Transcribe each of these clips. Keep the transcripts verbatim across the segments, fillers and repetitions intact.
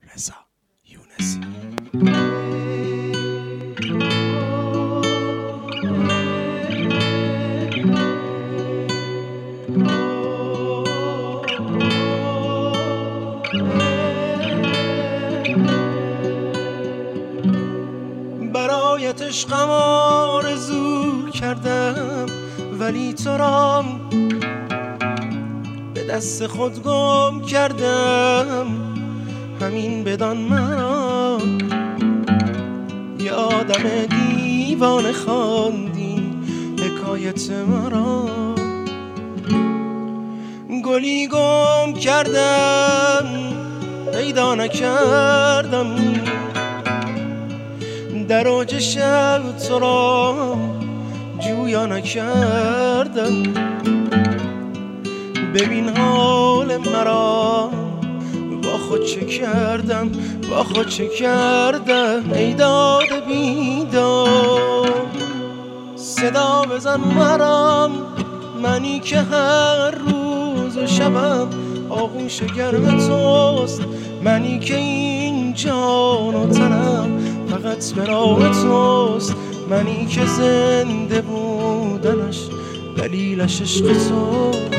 رضا یونسی. برایت عشقم آرزو کردم ولی تو را به دست خود گم کردم. همین بدان مرا یه آدم دیوانه خواندی حکایت مرا. گلی گم کردم پیدا نکردم، در اوج شب تو را جویا نکردم. ببین حال مرا با خود چه کردم، با خود چه کردم. ای داد بیدار صدا بزن مرام، منی که هر روز و شبم آغوش گرم توست. منی که این جان و تنم فقط به نام توست. منی که زنده بودنش دلیلش عشق توست.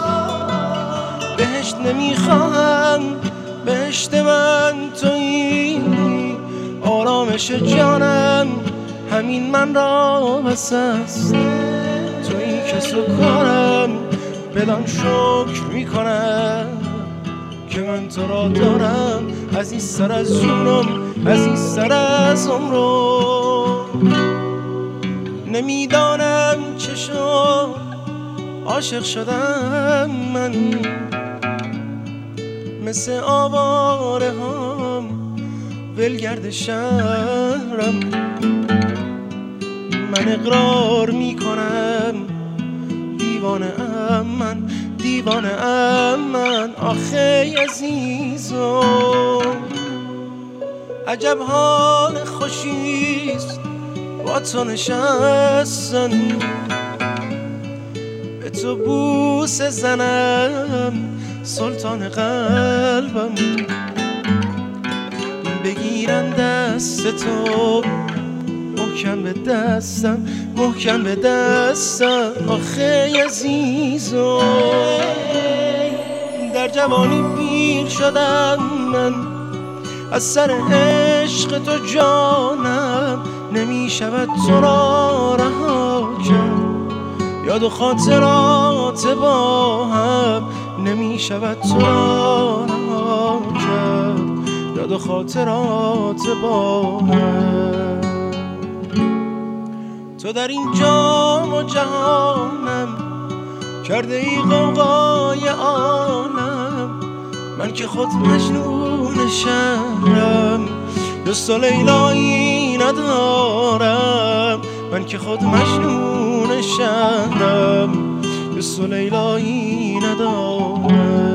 بهشت نمیخواهم، بهشت من تویی، آرامش جانم همین من را بس است. تویی که سکارم بدان شکر میکنم که من تو را دارم. عزیزتر از جونم، عزیزتر از عمرم. نمیدانم چه شد عاشق شدم من، مثل آواره هم ولگرد شهرم. من اقرار میکنم دیوانه ام من، دیوانه ام من. آخه عزیزم عجب حال خوشیست با تو نشستن، به تو بوسه زنم سلطان قلبم. بگیرن دست تو محکم به دستم، محکم به دستم. آخه عزیزم در جوانی پیر شدم من، از سر عشق تو جانم نمی شود تو را رها کرد. یاد و خاطرات با هم نمی شود تو را رها کرد. یاد و خاطرات با هم. تو در این جام و جهانم کرده ای غوغای عالم. من که خود مجنون شهرم، دوست و لیلایی ندارم. من که خود مجنون شهرم، دوست و لیلایی ندارم.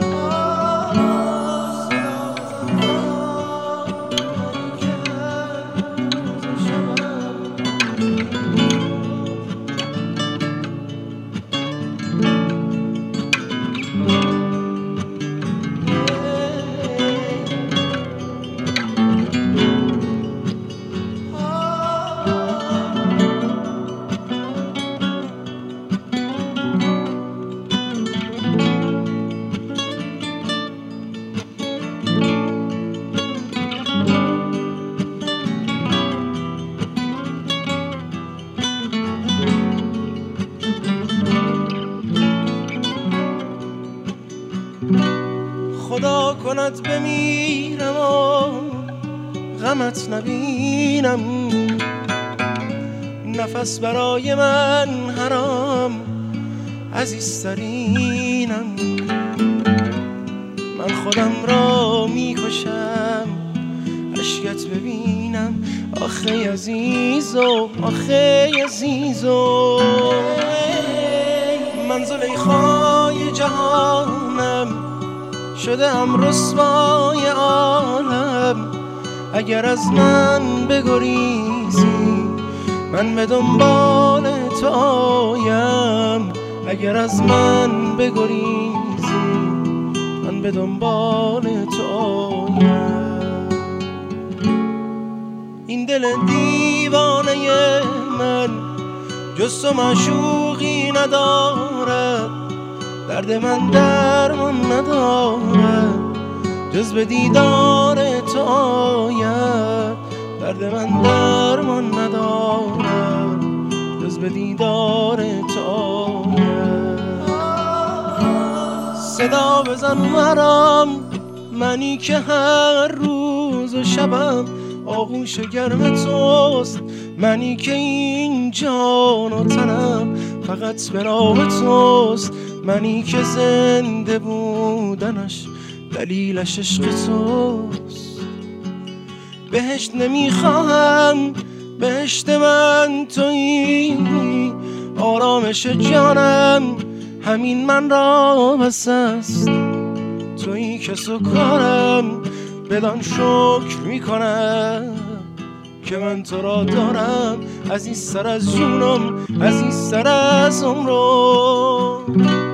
خدا کند بمیرم و غمت نبینم، نفس برای من حرام عزیزترینم. من خودم را میکشم اشکت ببینم. آخه عزیزم، آخه عزیزم من زلیخای جهانم شده ام رسوای عالم. اگر از من بگریزی من به دنبال تو آیم. اگر از من بگریزی من به دنبال تو آیم. دوست و معشوقی ندارد، درد من درمان ندارد، جز به دیدار تو آید. درد من درمان ندارد، جز به دیدار تو آید. صدا بزن مرام، منی که هر روز و شبم آغوش گرم توست، منی که این جان و تنم فقط به نام توست، منی که زنده بودنش دلیلش عشق توست. بهشت نمیخواهم، بهشت من تویی، آرامش جانم همین من را بس است. تویی که سکارم بدان شکر میکنم که من تو را دارم، عزیزتر از جونم، عزیزتر از عمرم.